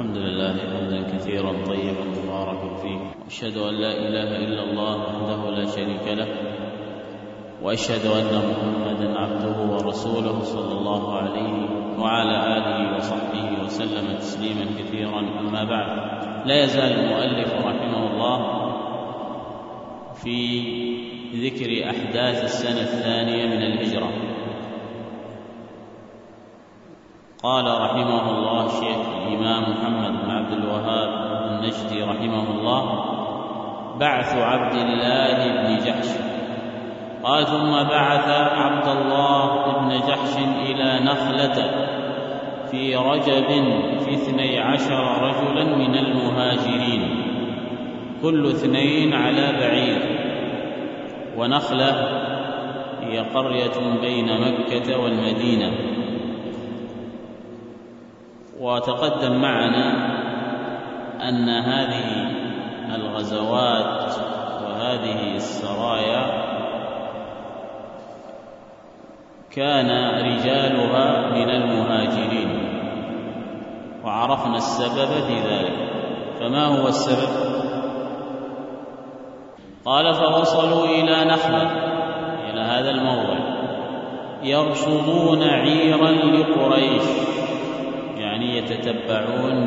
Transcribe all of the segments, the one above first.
الحمد لله حمدا كثيرا طيبا مباركا فيه، واشهد ان لا اله الا الله وحده لا شريك له، واشهد ان محمدا عبده ورسوله صلى الله عليه وعلى اله وصحبه وسلم تسليما كثيرا. اما بعد، لا يزال المؤلف رحمه الله في ذكر احداث السنه الثانيه من الهجره. قال رحمه الله الشيخ الإمام محمد بن عبد الوهاب النجدي رحمه الله: بعث عبد الله بن جحش. قال: ثم بعث عبد الله بن جحش إلى نخلة في رجب في 12 رجلا من المهاجرين، كل 2 على بعير. ونخلة هي قرية بين مكة والمدينة. وتقدم معنا أن هذه الغزوات وهذه السرايا كان رجالها من المهاجرين، وعرفنا السبب في ذلك. فما هو السبب؟ قال: فوصلوا إلى نخلة، إلى هذا الموضع، يرصدون عيرا لقريش، يعني يتتبعون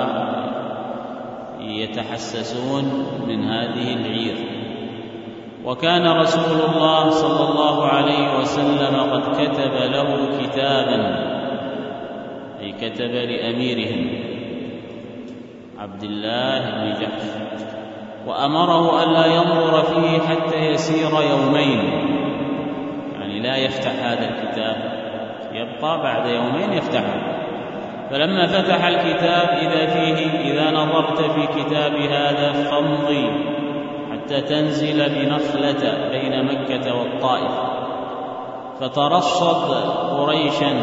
ويتحسسون من هذه العير. وكان رسول الله صلى الله عليه وسلم قد كتب له كتابا، أي كتب لأميرهم عبد الله بن جحش، وأمره ألا ينظر فيه حتى يسير يومين، يعني لا يفتح هذا الكتاب، يبقى بعد يومين يفتحه. فلما فتح الكتاب إذا نظرت في كتاب هذا فامضي حتى تنزل بنخلة بين مكة والطائف، فترصد قريشا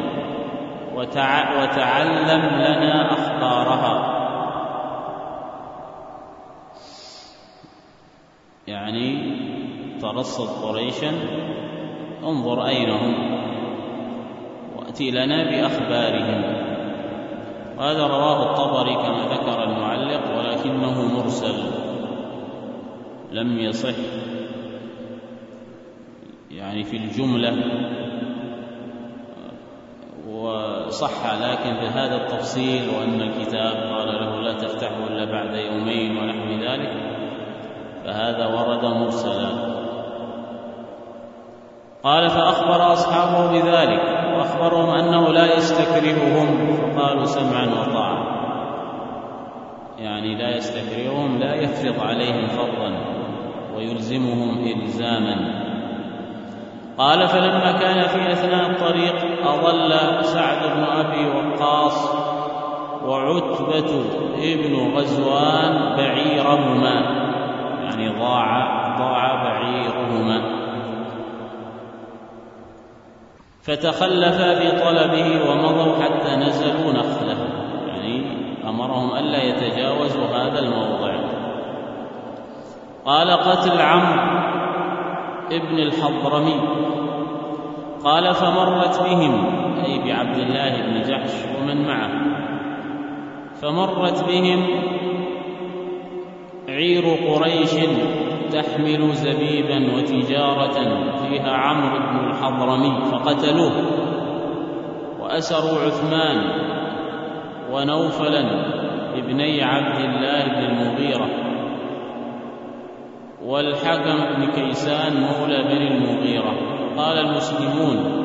وتعلم لنا أخبارها. يعني ترصد قريشا، انظر أين هم، وأتي لنا بأخبارهم. وهذا رواه الطبري كما ذكر المعلق، ولكنه مرسل لم يصح يعني في الجملة، وصح لكن بهذا التفصيل، وأن الكتاب قال له لا تفتحه إلا بعد يومين ونحو ذلك، فهذا ورد مرسلا. قال: فأخبر أصحابه بذلك، وأخبرهم أنه لا يستكرههم، فقالوا سمعا وطاعة، يعني لا يستكرههم، لا يفرض عليهم فرضا ويلزمهم إلزاما. قال: فلما كان في أثناء الطريق أضل سعد بن أبي وقاص وعتبة ابن غزوان بعيرهما، يعني ضاع بعيرهما، فتخلفا في طلبه ومضوا حتى نزلوا نخلة، يعني أمرهم ألا يتجاوزوا هذا الموضع. قال: قتل عمرو ابن الحضرمي. قال: فمرت بهم، أي بعبد الله بن جحش ومن معه، فمرت بهم عير قريش تحمل زبيبا وتجارة فيها عمرو بن الحضرمي، فقتلوه، وأسروا عثمان ونوفلا ابني عبد الله بن المغيرة، والحكم بن كيسان مولى بن المغيرة. قال المسلمون: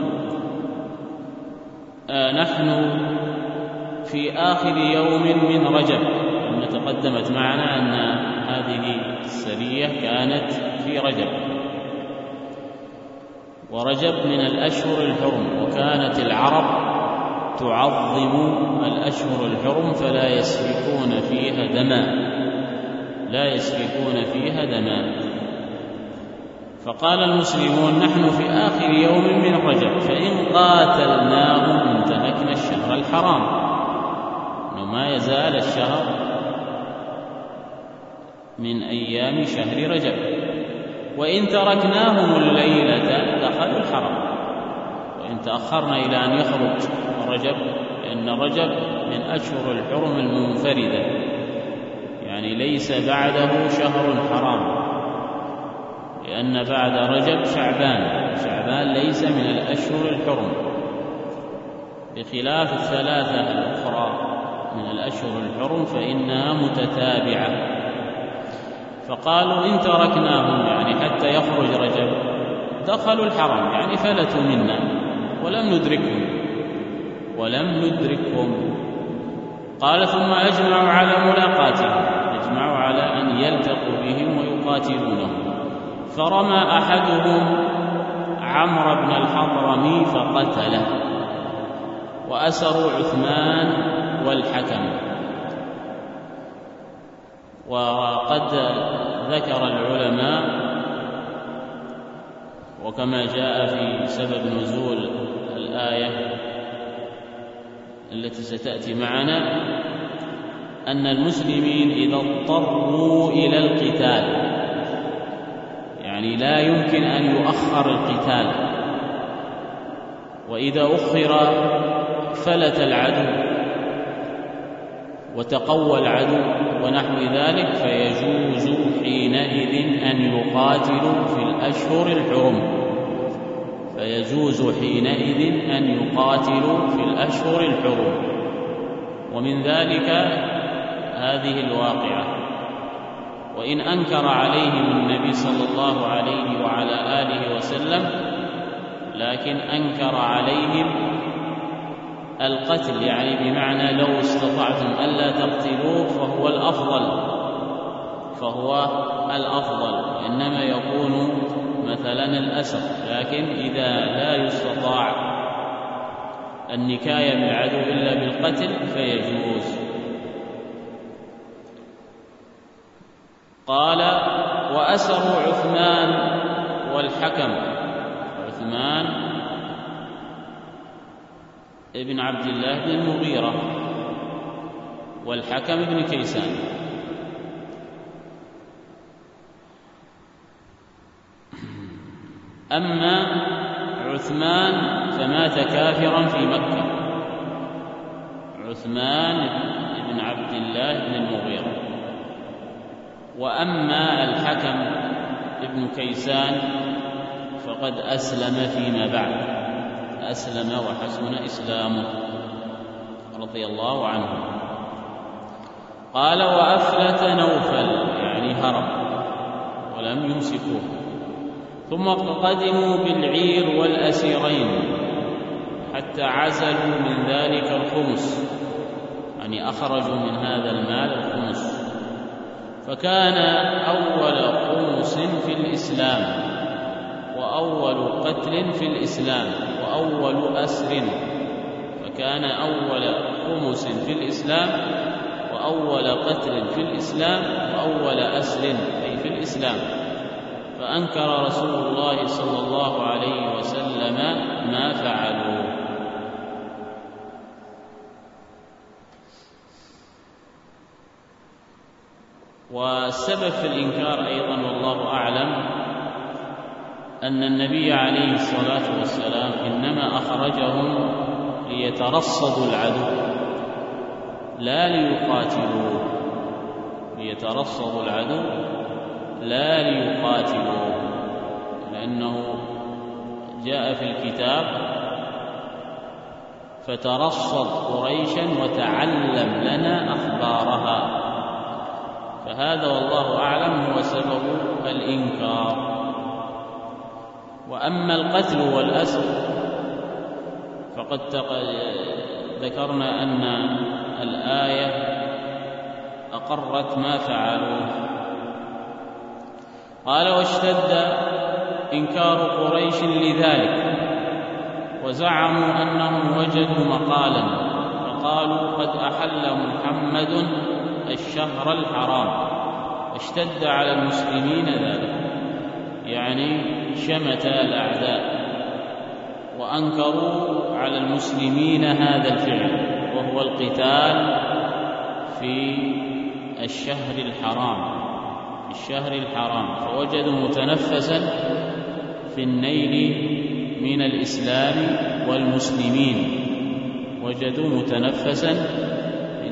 نحن في آخر يوم من رجب. تقدمت معنا أن هذه السرية كانت في رجب، ورجب من الأشهر الحرم، وكانت العرب تعظم الأشهر الحرم فلا يسفكون فيها دماء. فقال المسلمون: نحن في آخر يوم من رجب، فإن قاتلناهم انتهكنا الشهر الحرام، وما يزال الشهر من أيام شهر رجب، وإن تركناهم الليلة دخلوا الحرم، وإن تأخرنا إلى أن يخرج رجب، لأن رجب من أشهر الحرم المنفردة، يعني ليس بعده شهر حرام، لأن بعد رجب شعبان ليس من الأشهر الحرم، بخلاف الثلاثة الأخرى من الأشهر الحرم فإنها متتابعة. فقالوا إن تركناهم يعني حتى يخرج رجب دخلوا الحرم، يعني فلتوا منا ولم ندركهم. قال ثم أجمعوا على ملاقاتهم، أجمعوا على أن يلتقوا بهم ويقاتلونهم. فرمى أحدهم عمرو بن الحضرمي فقتله، وأسروا عثمان والحكم. وقد ذكر العلماء وكما جاء في سبب نزول الآية التي ستأتي معنا أن المسلمين إذا اضطروا إلى القتال، يعني لا يمكن أن يؤخر القتال، وإذا أخر فلت العدو وتقوى العدو ونحو ذلك، فيجوز حينئذ أن يقاتلوا في الأشهر الحرم. ومن ذلك هذه الواقعة. وإن أنكر عليهم النبي صلى الله عليه وعلى آله وسلم، لكن أنكر عليهم القتل، يعني بمعنى لو استطعتم ألا تقتلوه فهو الأفضل، وإنما يكون مثلا الأسر. لكن إذا لا يستطاع النكاية بالعدو إلا بالقتل فيجوز. قال وأسروا عثمان والحكم، عثمان ابن عبد الله بن المغيرة والحكم بن كيسان. أما عثمان فمات كافرا في مكة، عثمان بن عبد الله بن المغيرة. وأما الحكم ابن كيسان فقد أسلم فيما بعد، أسلم وحسن إسلامه رضي الله عنه. قال وأفلت نوفل، يعني هرب ولم يمسكوه. ثم قدموا بالعير والأسيرين حتى عزلوا من ذلك الخمس، يعني أخرجوا من هذا المال الخمس. فكان أول خمس في الإسلام وأول قتل في الإسلام وأول أسر، فكان أول خمس في الإسلام وأول قتل في الإسلام وأول أسر أي في الإسلام. فأنكر رسول الله صلى الله عليه وسلم ما فعلوا. والسبب في الإنكار أيضا والله أعلم أن النبي عليه الصلاة والسلام إنما أخرجهم ليترصدوا العدو لا ليقاتلوا، ليترصدوا العدو لا ليقاتلوا، لأنه جاء في الكتاب فترصد قريشا وتعلم لنا أخبارها. فهذا والله أعلم هو سبب الإنكار. وأما القتل والأسر فقد ذكرنا أن الآية أقرت ما فعلوه. قال واشتد إنكار قريش لذلك، وزعموا أنهم وجدوا مقالا فقالوا قد أحل محمد الشهر الحرام، اشتد على المسلمين ذلك، يعني شمت الأعداء وأنكروا على المسلمين هذا الفعل، وهو القتال في الشهر الحرام، فوجدوا متنفسا في النيل من الإسلام والمسلمين، وجدوا متنفسا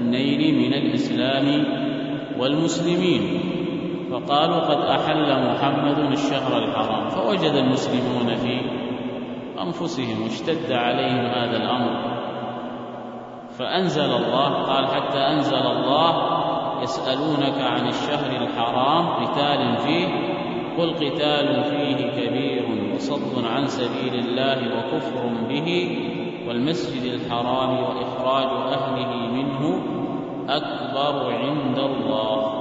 الأمنين من الإسلام والمسلمين، فقالوا قد أحل محمد الشهر الحرام، فوجد المسلمون في أنفسهم واشتد عليهم هذا الأمر، فأنزل الله، قال حتى أنزل الله يسألونك عن الشهر الحرام قتال فيه قل قتال فيه كبير وصد عن سبيل الله وكفر به والمسجد الحرام وإخراج أهله منه أكبر عند الله.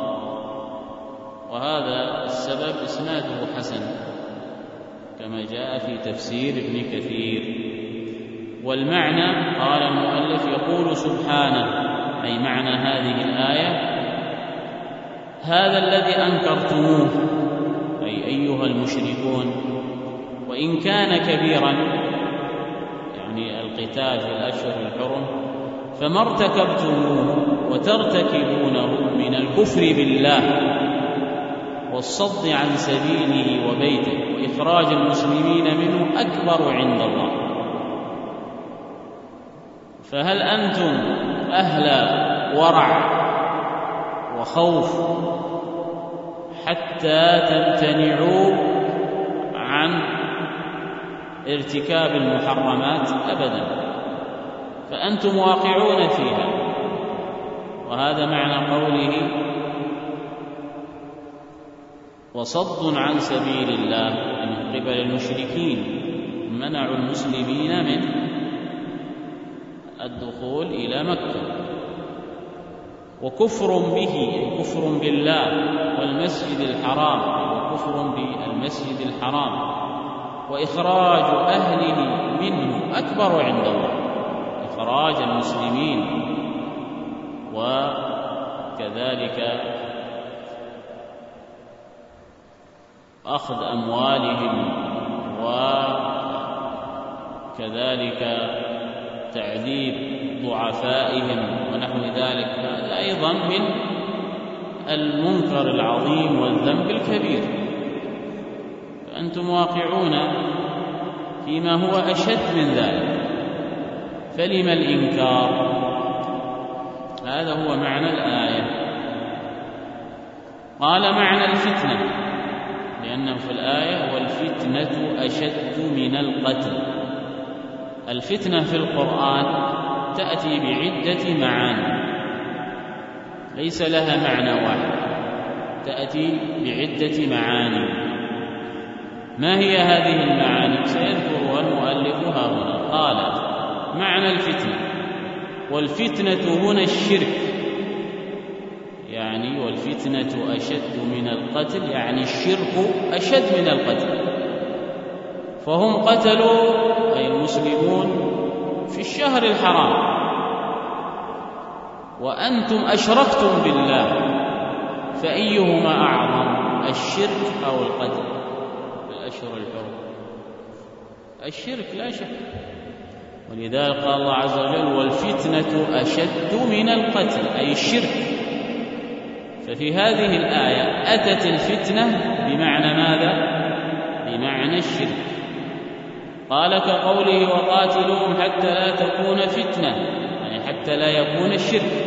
وهذا السبب إسناده حسن كما جاء في تفسير ابن كثير. والمعنى قال المؤلف يقول سبحانه، أي معنى هذه الآية: هذا الذي أنكرتموه أي أيها المشركون وإن كان كبيرا، يعني القتال في الأشهر الحرم، فما ارتكبتموه وترتكبونه من الكفر بالله والصد عن سبيله وبيته وإخراج المسلمين منه أكبر عند الله. فهل أنتم أهل ورع وخوف حتى تمتنعوا عن ارتكاب المحرمات؟ أبدا، فأنتم واقعون فيها. وهذا معنى قوله وصد عن سبيل الله من قبل المشركين، منعوا المسلمين من الدخول إلى مكة، وكفر به كفر بالله والمسجد الحرام وكفر بالمسجد الحرام وإخراج أهله منه أكبر عند الله، إخراج المسلمين وكذلك أخذ أموالهم وكذلك تعذيب ضعفائهم ونحو ذلك، هذا أيضا من المنكر العظيم والذنب الكبير، فأنتم واقعون فيما هو أشد من ذلك، فلم الإنكار؟ هذا هو معنى الآية. قال معنى الفتنة، لأنه في الآية والفتنة أشد من القتل. الفتنة في القرآن تأتي بعدة معاني، ليس لها معنى واحد، تأتي بعدة معاني. ما هي هذه المعاني؟ سيذكرها المؤلف ها هنا. قال معنى الفتنة: والفتنة هنا الشرك، يعني والفتنة أشد من القتل، يعني الشرك أشد من القتل. فهم قتلوا أي المسلمون في الشهر الحرام، وأنتم أشركتم بالله، فأيهما أعظم، الشرك أو القتل في الأشهر الحرم؟ الشرك لا شك، ولذلك قال الله عز وجل والفتنة أشد من القتل، أي الشرك. ففي هذه الآية أتت الفتنة بمعنى ماذا؟ بمعنى الشرك. قال كقوله وقاتلوهم حتى لا تكون فتنة، يعني حتى لا يكون الشرك.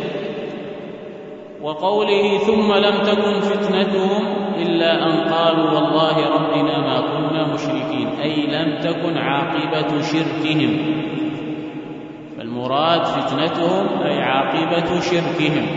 وقوله ثم لم تكن فتنتهم إلا أن قالوا والله ربنا ما كنا مشركين، أي لم تكن عاقبة شركهم. فالمراد فتنتهم أي عاقبة شركهم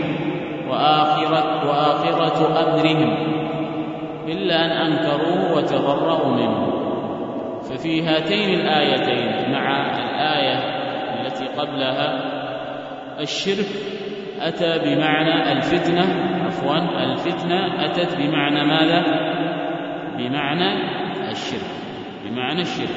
وآخرة أمرهم، إلا أن أنكروه وتبرؤوا منه. ففي هاتين الآيتين مع الآية التي قبلها الشرك أتى بمعنى الفتنة، الفتنة أتت بمعنى ماذا؟ بمعنى الشرك، بمعنى الشرك.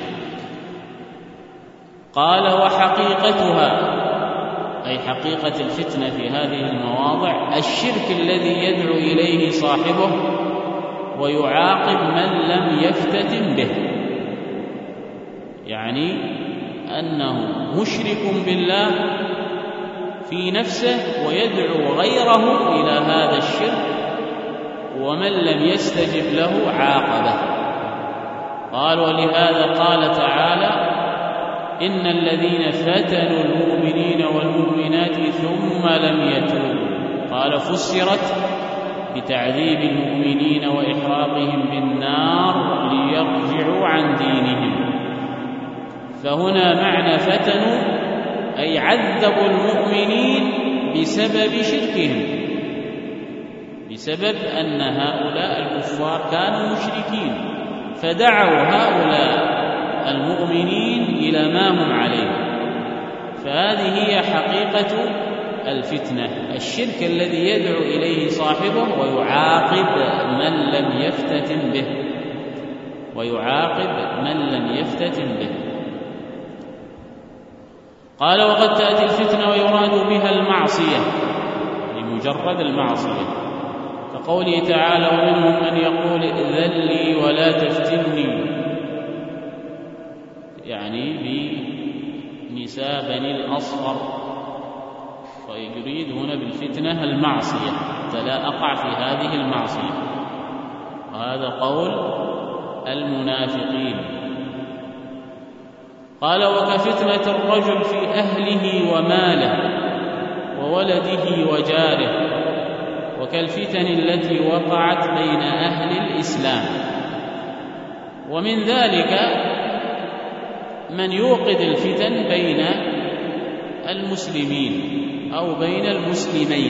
قال وحقيقتها، أي حقيقة الفتنة في هذه المواضع الشرك الذي يدعو إليه صاحبه ويعاقب من لم يفتتن به، يعني أنه مشرك بالله في نفسه ويدعو غيره إلى هذا الشرك، ومن لم يستجب له عاقبه. قال ولهذا قال تعالى إن الذين فتنوا المؤمنين والمؤمنات ثم لم يتوبوا. قال فسرت بتعذيب المؤمنين وإحراقهم بالنار ليرجعوا عن دينهم. فهنا معنى فتنوا أي عذبوا المؤمنين بسبب شركهم، بسبب أن هؤلاء الكفار كانوا مشركين فدعوا هؤلاء المؤمنين إلى ما هم عليه. فهذه هي حقيقة الفتنة، الشرك الذي يدعو إليه صاحبه ويعاقب من لم يفتتن به، ويعاقب من لم يفتتن به. قال وقد تأتي الفتنة ويراد بها المعصية لمجرد المعصية، كقوله تعالى ومنهم من يقول ائذن لي ولا تفتني، يعني بنساء بني الأصفر، ويريد هنا بالفتنة المعصية حتى لا أقع في هذه المعصية، وهذا قول المنافقين. قال وكفتنة الرجل في أهله وماله وولده وجاره، وكالفتن التي وقعت بين أهل الإسلام. ومن ذلك من يوقد الفتن بين المسلمين أو بين المسلمين،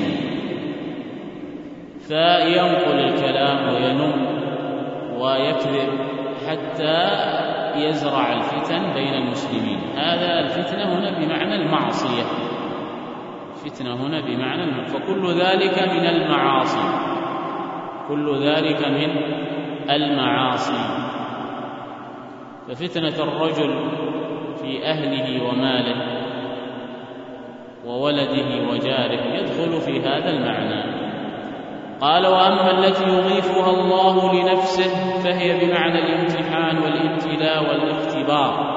فينقل الكلام وينم ويكذب حتى يزرع الفتن بين المسلمين. هذا الفتنة هنا بمعنى المعصية، فتنة هنا بمعنى فكل ذلك من المعاصي، كل ذلك من المعاصي. ففتنة الرجل في أهله وماله وولده وجاره يدخل في هذا المعنى. قال وأما التي يضيفها الله لنفسه فهي بمعنى الامتحان والابتلاء والاختبار،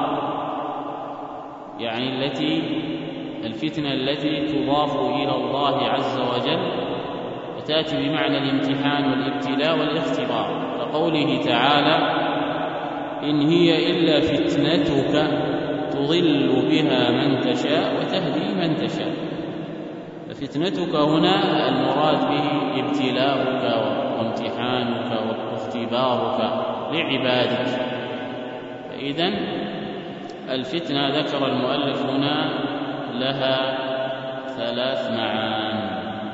يعني الفتنة التي تضاف إلى الله عز وجل وتأتي بمعنى الامتحان والابتلاء والاختبار، كقوله تعالى إن هي إلا فتنتك تضل بها من تشاء وتهدي من تشاء. ففتنتك هنا المراد به ابتلاؤك وامتحانك واختبارك لعبادك. فإذن الفتنة ذكر المؤلف هنا لها 3 معان،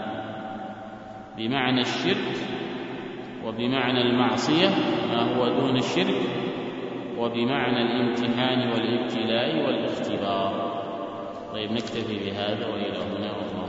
بمعنى الشرك وبمعنى المعصية ما هو دون الشرك وبمعنى الامتحان والابتلاء والاختبار. طيب نكتفي بهذا وإلى هنا.